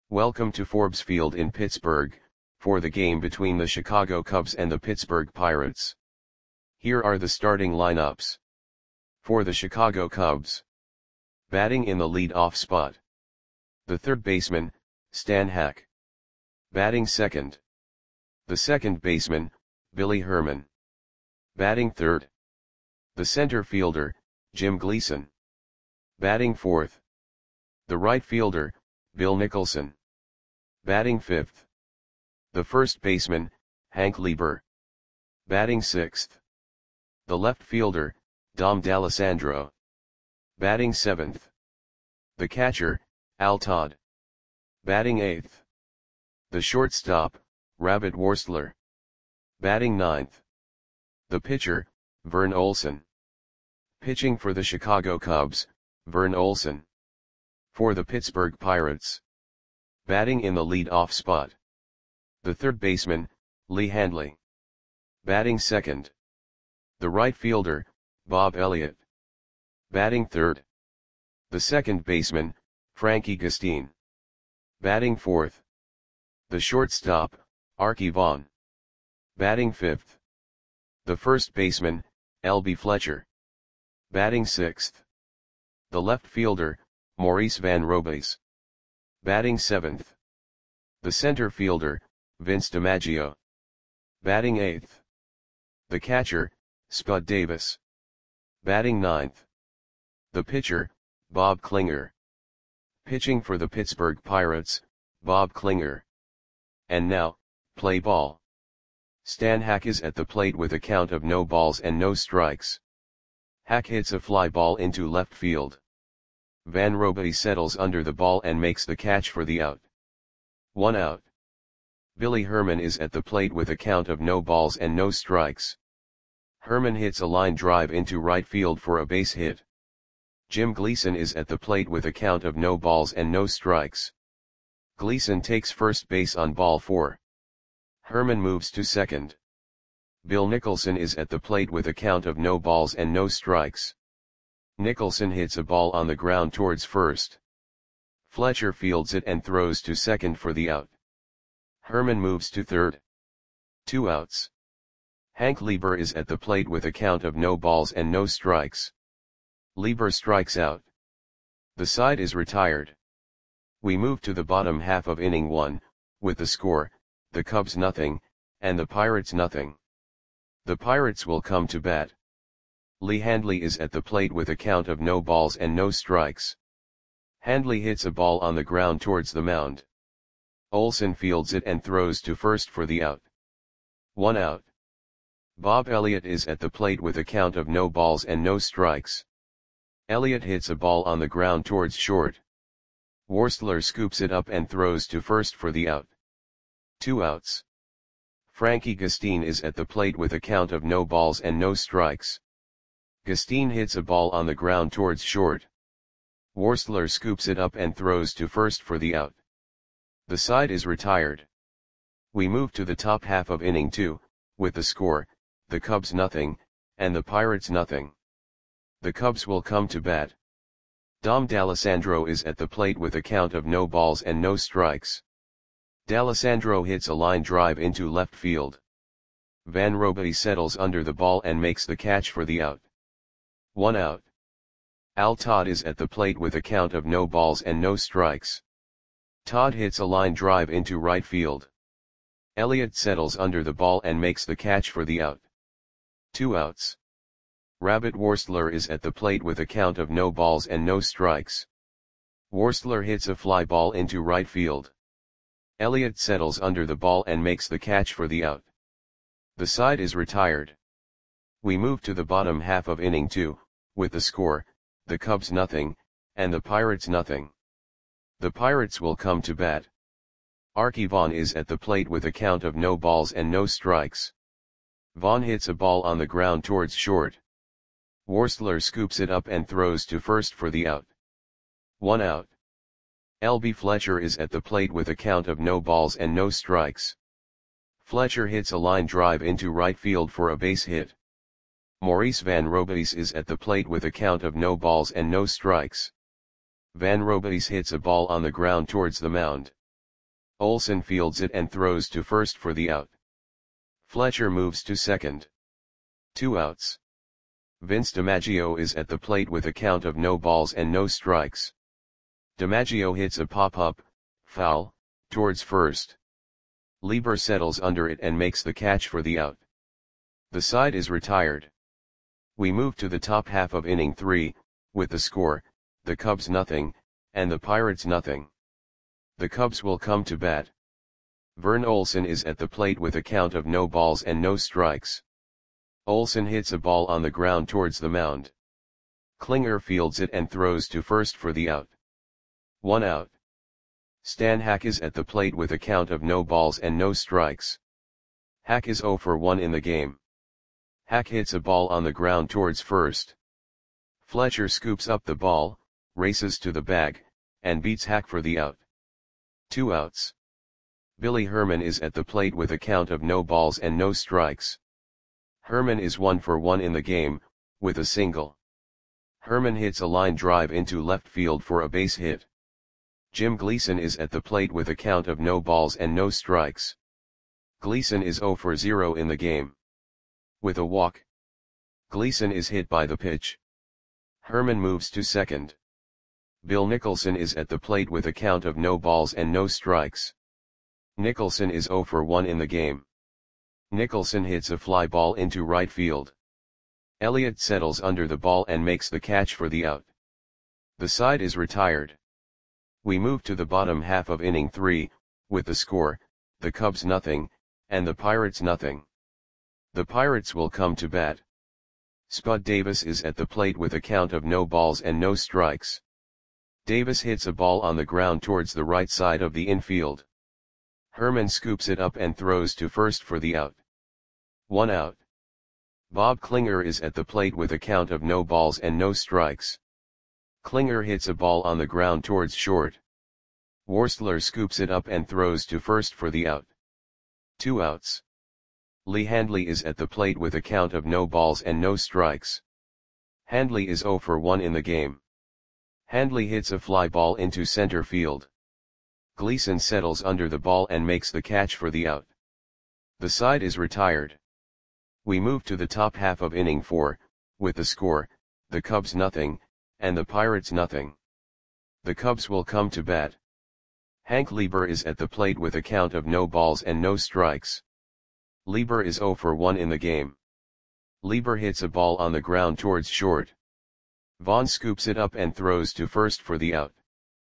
Welcome to Forbes Field in Pittsburgh, for the game between the Chicago Cubs and the Pittsburgh Pirates. Here are the starting lineups. For the Chicago Cubs. Batting in the lead-off spot. The third baseman, Stan Hack. Batting second. The second baseman, Billy Herman. Batting third. The center fielder, Jim Gleason. Batting fourth. The right fielder, Bill Nicholson. Batting fifth. The first baseman, Hank Lieber. Batting sixth. The left fielder, Dom D'Alessandro. Batting seventh. The catcher, Al Todd. Batting eighth. The shortstop, Rabbit Worstler. Batting ninth. The pitcher, Vern Olson. Pitching for the Chicago Cubs, Vern Olson. For the Pittsburgh Pirates. Batting in the lead-off spot. The third baseman, Lee Handley. Batting second. The right fielder, Bob Elliott. Batting third. The second baseman, Frankie Gustin. Batting fourth. The shortstop, Arky Vaughan. Batting fifth. The first baseman, L.B. Fletcher. Batting sixth. The left fielder, Maurice Van Robays. Batting seventh. The center fielder, Vince DiMaggio. Batting eighth. The catcher, Spud Davis. Batting ninth. The pitcher, Bob Klinger. Pitching for the Pittsburgh Pirates, Bob Klinger. And now, play ball. Stan Hack is at the plate with a count of no balls and no strikes. Hack hits a fly ball into left field. Van Robays settles under the ball and makes the catch for the out. 1 out. Billy Herman is at the plate with a count of no balls and no strikes. Herman hits a line drive into right field for a base hit. Jim Gleason is at the plate with a count of no balls and no strikes. Gleason takes first base on ball 4. Herman moves to second. Bill Nicholson is at the plate with a count of no balls and no strikes. Nicholson hits a ball on the ground towards first. Fletcher fields it and throws to second for the out. Herman moves to third. 2 outs. Hank Lieber is at the plate with a count of no balls and no strikes. Lieber strikes out. The side is retired. We move to the bottom half of inning 1, with the score, the Cubs nothing, and the Pirates nothing. The Pirates will come to bat. Lee Handley is at the plate with a count of no balls and no strikes. Handley hits a ball on the ground towards the mound. Olson fields it and throws to first for the out. 1 out. Bob Elliott is at the plate with a count of no balls and no strikes. Elliott hits a ball on the ground towards short. Worstler scoops it up and throws to first for the out. 2 outs. Frankie Gustin is at the plate with a count of no balls and no strikes. Gustin hits a ball on the ground towards short. Worstler scoops it up and throws to first for the out. The side is retired. We move to the top half of inning 2, with the score, the Cubs nothing, and the Pirates nothing. The Cubs will come to bat. Dom D'Alessandro is at the plate with a count of no balls and no strikes. D'Alessandro hits a line drive into left field. Van Robays settles under the ball and makes the catch for the out. 1 out. Al Todd is at the plate with a count of no balls and no strikes. Todd hits a line drive into right field. Elliott settles under the ball and makes the catch for the out. 2 outs. Rabbit Worstler is at the plate with a count of no balls and no strikes. Worstler hits a fly ball into right field. Elliott settles under the ball and makes the catch for the out. The side is retired. We move to the bottom half of inning 2, with the score, the Cubs nothing, and the Pirates nothing. The Pirates will come to bat. Arky Vaughan is at the plate with a count of no balls and no strikes. Vaughan hits a ball on the ground towards short. Worstler scoops it up and throws to first for the out. 1 out. L.B. Fletcher is at the plate with a count of no balls and no strikes. Fletcher hits a line drive into right field for a base hit. Maurice Van Robays is at the plate with a count of no balls and no strikes. Van Robays hits a ball on the ground towards the mound. Olsen fields it and throws to first for the out. Fletcher moves to second. 2 outs. Vince DiMaggio is at the plate with a count of no balls and no strikes. DiMaggio hits a pop-up, foul, towards first. Lieber settles under it and makes the catch for the out. The side is retired. We move to the top half of inning 3, with the score, the Cubs nothing, and the Pirates nothing. The Cubs will come to bat. Vern Olsen is at the plate with a count of no balls and no strikes. Olsen hits a ball on the ground towards the mound. Klinger fields it and throws to first for the out. 1 out. Stan Hack is at the plate with a count of no balls and no strikes. Hack is 0 for 1 in the game. Hack hits a ball on the ground towards first. Fletcher scoops up the ball, races to the bag, and beats Hack for the out. 2 outs. Billy Herman is at the plate with a count of no balls and no strikes. Herman is 1 for 1 in the game, with a single. Herman hits a line drive into left field for a base hit. Jim Gleason is at the plate with a count of no balls and no strikes. Gleason is 0 for 0 in the game. With a walk. Gleason is hit by the pitch. Herman moves to second. Bill Nicholson is at the plate with a count of no balls and no strikes. Nicholson is 0 for 1 in the game. Nicholson hits a fly ball into right field. Elliott settles under the ball and makes the catch for the out. The side is retired. We move to the bottom half of inning 3, with the score, the Cubs nothing, and the Pirates nothing. The Pirates will come to bat. Spud Davis is at the plate with a count of no balls and no strikes. Davis hits a ball on the ground towards the right side of the infield. Herman scoops it up and throws to first for the out. 1 out. Bob Klinger is at the plate with a count of no balls and no strikes. Klinger hits a ball on the ground towards short. Worstler scoops it up and throws to first for the out. 2 outs. Lee Handley is at the plate with a count of no balls and no strikes. Handley is 0 for 1 in the game. Handley hits a fly ball into center field. Gleason settles under the ball and makes the catch for the out. The side is retired. We move to the top half of inning 4, with the score, the Cubs nothing, and the Pirates nothing. The Cubs will come to bat. Hank Lieber is at the plate with a count of no balls and no strikes. Lieber is 0 for 1 in the game. Lieber hits a ball on the ground towards short. Vaughn scoops it up and throws to first for the out.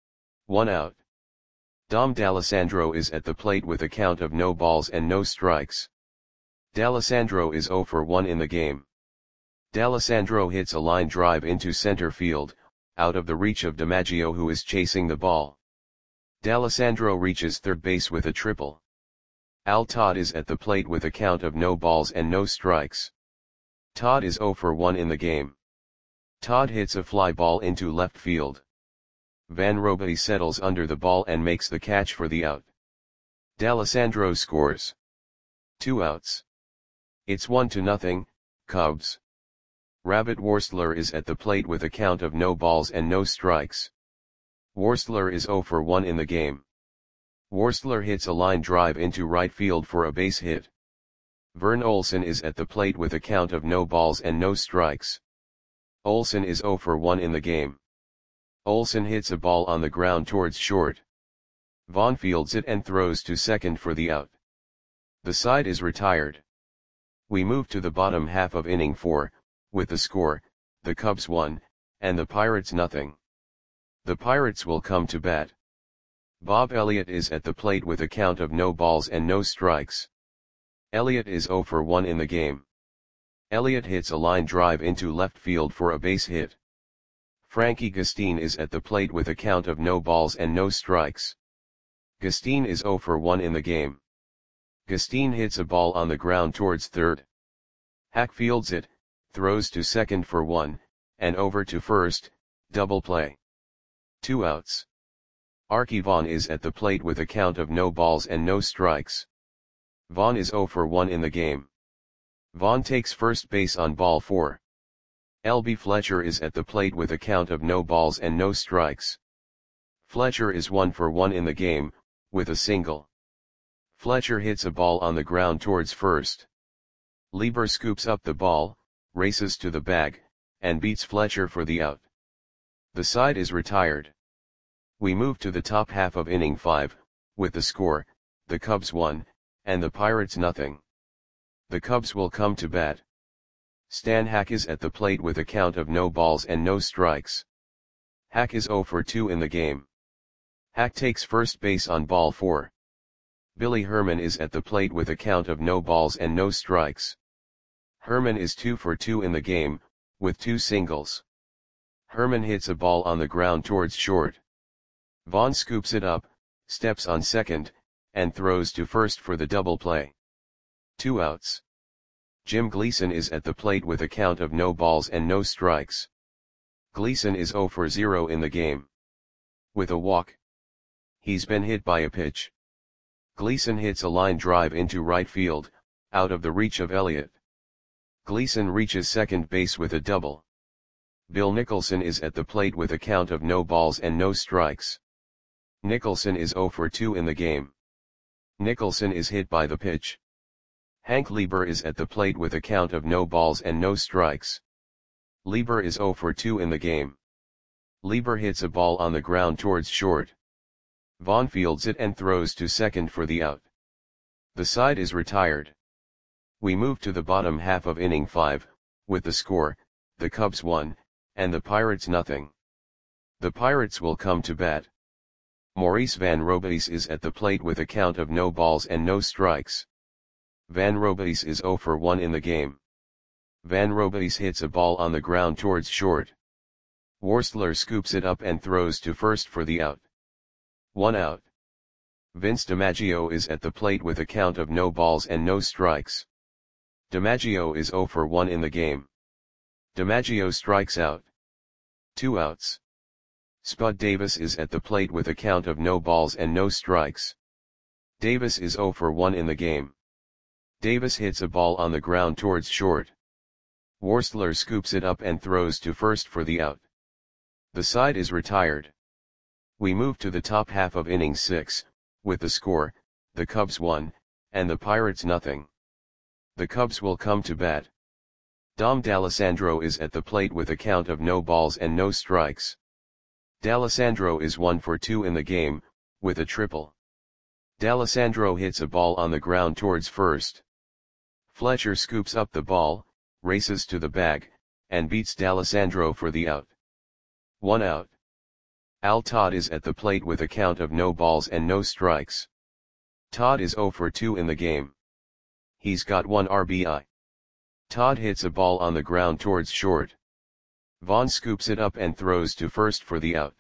1 out. Dom D'Alessandro is at the plate with a count of no balls and no strikes. D'Alessandro is 0 for 1 in the game. D'Alessandro hits a line drive into center field, out of the reach of DiMaggio, who is chasing the ball. D'Alessandro reaches third base with a triple. Al Todd is at the plate with a count of no balls and no strikes. Todd is 0 for 1 in the game. Todd hits a fly ball into left field. Van Roby settles under the ball and makes the catch for the out. D'Alessandro scores. 2 outs. It's 1-0, Cubs. Rabbit Worstler is at the plate with a count of no balls and no strikes. Worstler is 0 for 1 in the game. Worstler hits a line drive into right field for a base hit. Vern Olsen is at the plate with a count of no balls and no strikes. Olsen is 0 for 1 in the game. Olsen hits a ball on the ground towards short. Vaughn fields it and throws to second for the out. The side is retired. We move to the bottom half of inning 4, with the score, the Cubs 1, and the Pirates nothing. The Pirates will come to bat. Bob Elliott is at the plate with a count of no balls and no strikes. Elliott is 0 for 1 in the game. Elliott hits a line drive into left field for a base hit. Frankie Gustine is at the plate with a count of no balls and no strikes. Gustine is 0 for 1 in the game. Gustine hits a ball on the ground towards third. Hack fields it, throws to second for 1, and over to first, double play. 2 outs. Archie Vaughn is at the plate with a count of no balls and no strikes. Vaughn is 0 for 1 in the game. Vaughn takes first base on ball 4. L.B. Fletcher is at the plate with a count of no balls and no strikes. Fletcher is 1 for 1 in the game, with a single. Fletcher hits a ball on the ground towards first. Lieber scoops up the ball, races to the bag, and beats Fletcher for the out. The side is retired. We move to the top half of inning 5, with the score, the Cubs 1, and the Pirates nothing. The Cubs will come to bat. Stan Hack is at the plate with a count of no balls and no strikes. Hack is 0 for 2 in the game. Hack takes first base on ball 4. Billy Herman is at the plate with a count of no balls and no strikes. Herman is 2 for 2 in the game, with 2 singles. Herman hits a ball on the ground towards short. Vaughn scoops it up, steps on second, and throws to first for the double play. 2 outs. Jim Gleason is at the plate with a count of no balls and no strikes. Gleason is 0 for 0 in the game. With a walk. He's been hit by a pitch. Gleason hits a line drive into right field, out of the reach of Elliott. Gleason reaches second base with a double. Bill Nicholson is at the plate with a count of no balls and no strikes. Nicholson is 0 for 2 in the game. Nicholson is hit by the pitch. Hank Lieber is at the plate with a count of no balls and no strikes. Lieber is 0 for 2 in the game. Lieber hits a ball on the ground towards short. Vaughn fields it and throws to second for the out. The side is retired. We move to the bottom half of inning 5, with the score, the Cubs 1, and the Pirates nothing. The Pirates will come to bat. Maurice Van Robeis is at the plate with a count of no balls and no strikes. Van Robeis is 0 for 1 in the game. Van Robeis hits a ball on the ground towards short. Worstler scoops it up and throws to first for the out. 1 out. Vince DiMaggio is at the plate with a count of no balls and no strikes. DiMaggio is 0 for 1 in the game. DiMaggio strikes out. 2 outs. Spud Davis is at the plate with a count of no balls and no strikes. Davis is 0 for 1 in the game. Davis hits a ball on the ground towards short. Worstler scoops it up and throws to first for the out. The side is retired. We move to the top half of inning 6, with the score, the Cubs 1, and the Pirates nothing. The Cubs will come to bat. Dom D'Alessandro is at the plate with a count of no balls and no strikes. D'Alessandro is 1 for 2 in the game, with a triple. D'Alessandro hits a ball on the ground towards first. Fletcher scoops up the ball, races to the bag, and beats D'Alessandro for the out. 1 out. Al Todd is at the plate with a count of no balls and no strikes. Todd is 0 for 2 in the game. He's got 1 RBI. Todd hits a ball on the ground towards short. Vaughn scoops it up and throws to first for the out.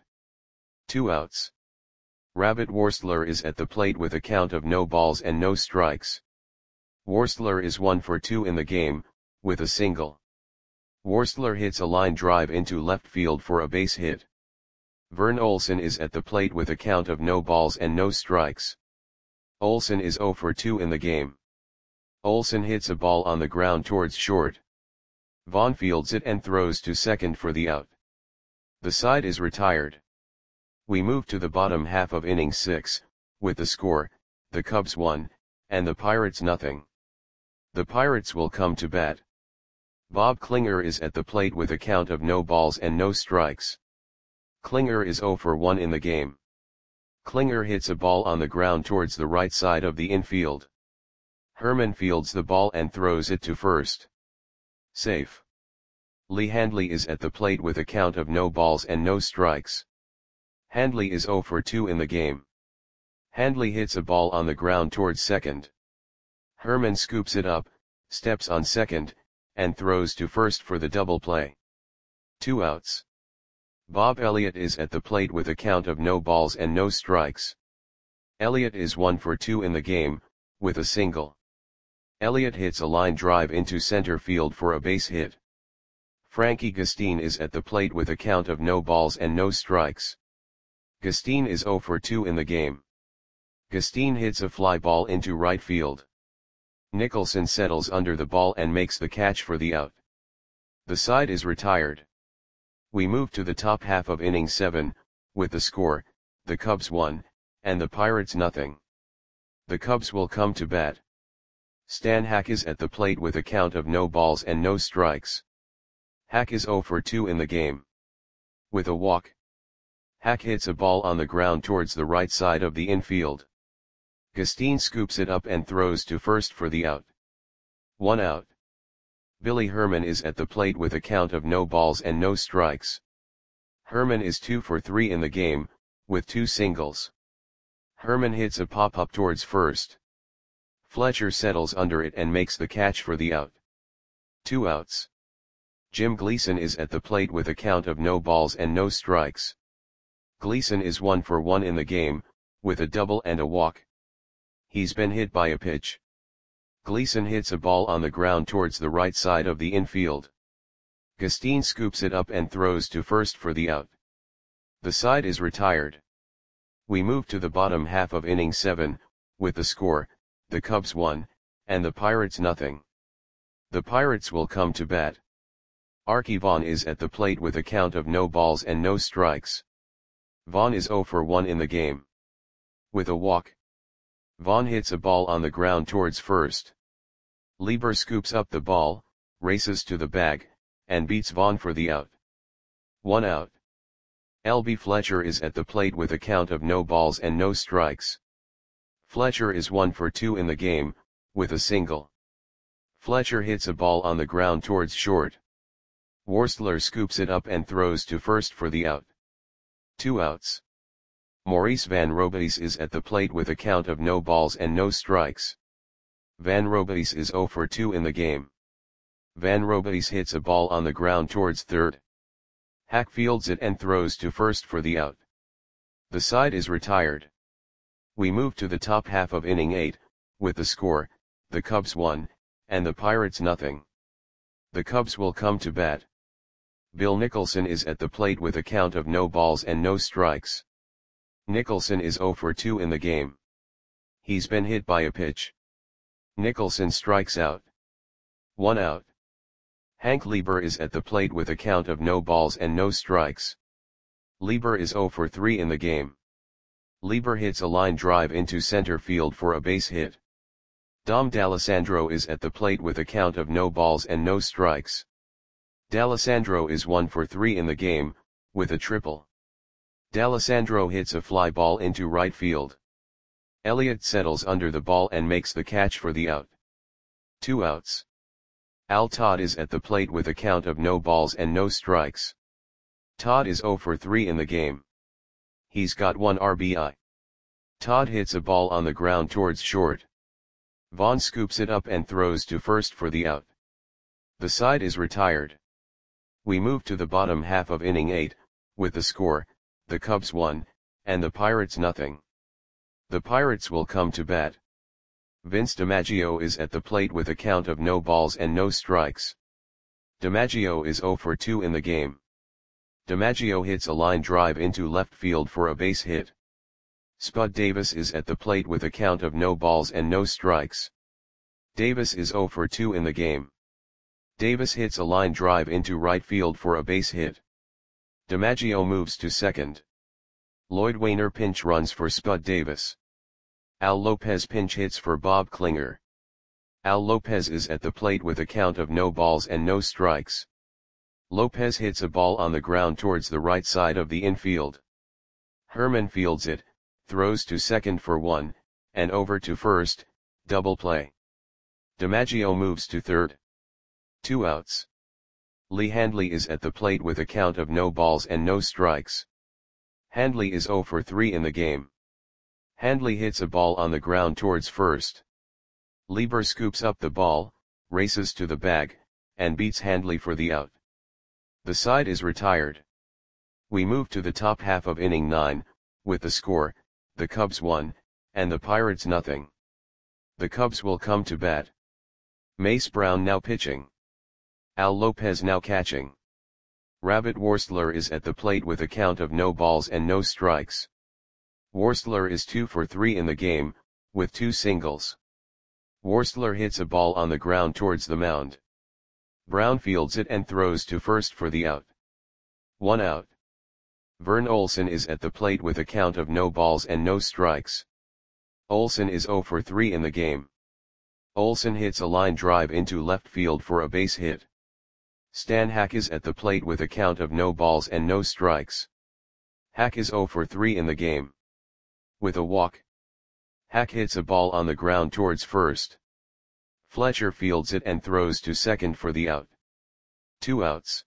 2 outs. Rabbit Worstler is at the plate with a count of no balls and no strikes. Worstler is 1 for 2 in the game, with a single. Worstler hits a line drive into left field for a base hit. Vern Olson is at the plate with a count of no balls and no strikes. Olson is 0 for 2 in the game. Olson hits a ball on the ground towards short. Vaughn fields it and throws to second for the out. The side is retired. We move to the bottom half of inning 6, with the score, the Cubs 1, and the Pirates nothing. The Pirates will come to bat. Bob Klinger is at the plate with a count of no balls and no strikes. Klinger is 0 for 1 in the game. Klinger hits a ball on the ground towards the right side of the infield. Herman fields the ball and throws it to first. Safe. Lee Handley is at the plate with a count of no balls and no strikes. Handley is 0 for 2 in the game. Handley hits a ball on the ground towards second. Herman scoops it up, steps on second, and throws to first for the double play. 2 outs. Bob Elliott is at the plate with a count of no balls and no strikes. Elliott is 1 for 2 in the game, with a single. Elliott hits a line drive into center field for a base hit. Frankie Gustine is at the plate with a count of no balls and no strikes. Gustine is 0 for 2 in the game. Gustine hits a fly ball into right field. Nicholson settles under the ball and makes the catch for the out. The side is retired. We move to the top half of inning 7, with the score, the Cubs 1, and the Pirates nothing. The Cubs will come to bat. Stan Hack is at the plate with a count of no balls and no strikes. Hack is 0 for 2 in the game. With a walk. Hack hits a ball on the ground towards the right side of the infield. Gustin scoops it up and throws to first for the out. 1 out. Billy Herman is at the plate with a count of no balls and no strikes. Herman is 2 for 3 in the game, with 2 singles. Herman hits a pop-up towards first. Fletcher settles under it and makes the catch for the out. 2 outs. Jim Gleason is at the plate with a count of no balls and no strikes. Gleason is 1 for 1 in the game, with a double and a walk. He's been hit by a pitch. Gleason hits a ball on the ground towards the right side of the infield. Gustin scoops it up and throws to first for the out. The side is retired. We move to the bottom half of inning 7, with the score, the Cubs 1, and the Pirates nothing. The Pirates will come to bat. Arky Vaughan is at the plate with a count of no balls and no strikes. Vaughan is 0 for 1 in the game. With a walk. Vaughan hits a ball on the ground towards first. Lieber scoops up the ball, races to the bag, and beats Vaughan for the out. 1 out. L.B. Fletcher is at the plate with a count of no balls and no strikes. Fletcher is 1 for 2 in the game, with a single. Fletcher hits a ball on the ground towards short. Worstler scoops it up and throws to first for the out. 2 outs. Maurice Van Robeis is at the plate with a count of no balls and no strikes. Van Robeis is 0 for 2 in the game. Van Robeis hits a ball on the ground towards third. Hack fields it and throws to first for the out. The side is retired. We move to the top half of inning 8, with the score, the Cubs 1, and the Pirates nothing. The Cubs will come to bat. Bill Nicholson is at the plate with a count of no balls and no strikes. Nicholson is 0 for 2 in the game. He's been hit by a pitch. Nicholson strikes out. 1 out. Hank Lieber is at the plate with a count of no balls and no strikes. Lieber is 0 for 3 in the game. Lieber hits a line drive into center field for a base hit. Dom D'Alessandro is at the plate with a count of no balls and no strikes. D'Alessandro is 1 for 3 in the game, with a triple. D'Alessandro hits a fly ball into right field. Elliott settles under the ball and makes the catch for the out. 2 outs. Al Todd is at the plate with a count of no balls and no strikes. Todd is 0 for 3 in the game. He's got 1 RBI. Todd hits a ball on the ground towards short. Vaughn scoops it up and throws to first for the out. The side is retired. We move to the bottom half of inning 8, with the score, the Cubs 1, and the Pirates nothing. The Pirates will come to bat. Vince DiMaggio is at the plate with a count of no balls and no strikes. DiMaggio is 0 for 2 in the game. DiMaggio hits a line drive into left field for a base hit. Spud Davis is at the plate with a count of no balls and no strikes. Davis is 0 for 2 in the game. Davis hits a line drive into right field for a base hit. DiMaggio moves to second. Lloyd Wainer pinch runs for Spud Davis. Al Lopez pinch hits for Bob Klinger. Al Lopez is at the plate with a count of no balls and no strikes. Lopez hits a ball on the ground towards the right side of the infield. Herman fields it, throws to second for 1, and over to first, double play. DiMaggio moves to third. 2 outs. Lee Handley is at the plate with a count of no balls and no strikes. Handley is 0 for 3 in the game. Handley hits a ball on the ground towards first. Lieber scoops up the ball, races to the bag, and beats Handley for the out. The side is retired. We move to the top half of inning 9, with the score, the Cubs 1, and the Pirates nothing. The Cubs will come to bat. Mace Brown now pitching. Al Lopez now catching. Rabbit Worstler is at the plate with a count of no balls and no strikes. Worstler is 2 for 3 in the game, with 2 singles. Worstler hits a ball on the ground towards the mound. Brown fields it and throws to first for the out. 1 out. Vern Olsen is at the plate with a count of no balls and no strikes. Olsen is 0 for 3 in the game. Olsen hits a line drive into left field for a base hit. Stan Hack is at the plate with a count of no balls and no strikes. Hack is 0 for 3 in the game. With a walk, Hack hits a ball on the ground towards first. Fletcher fields it and throws to second for the out. 2 outs.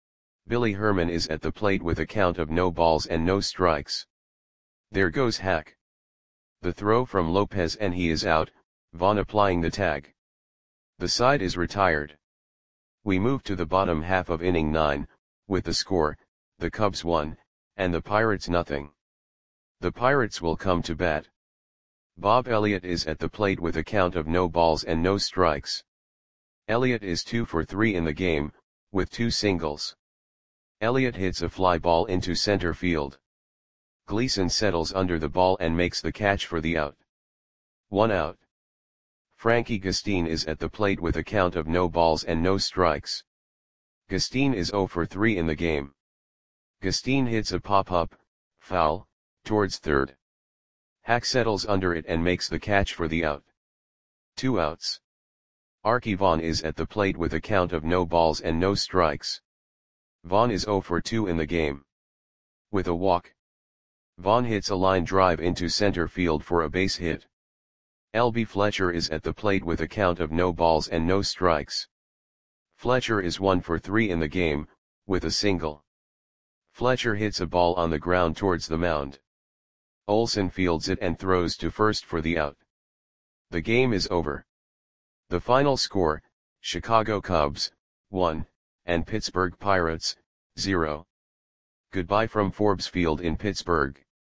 Billy Herman is at the plate with a count of no balls and no strikes. There goes Hack. The throw from Lopez and he is out, Vaughn applying the tag. The side is retired. We move to the bottom half of inning 9, with the score, the Cubs 1, and the Pirates nothing. The Pirates will come to bat. Bob Elliott is at the plate with a count of no balls and no strikes. Elliott is 2 for 3 in the game, with 2 singles. Elliott hits a fly ball into center field. Gleason settles under the ball and makes the catch for the out. 1 out. Frankie Gustin is at the plate with a count of no balls and no strikes. Gustin is 0 for 3 in the game. Gustin hits a pop-up, foul, towards third. Hack settles under it and makes the catch for the out. 2 outs. Arky Vaughan is at the plate with a count of no balls and no strikes. Vaughan is 0 for 2 in the game. With a walk, Vaughan hits a line drive into center field for a base hit. L.B. Fletcher is at the plate with a count of no balls and no strikes. Fletcher is 1 for 3 in the game, with a single. Fletcher hits a ball on the ground towards the mound. Olsen fields it and throws to first for the out. The game is over. The final score, Chicago Cubs, 1, and Pittsburgh Pirates, 0. Goodbye from Forbes Field in Pittsburgh.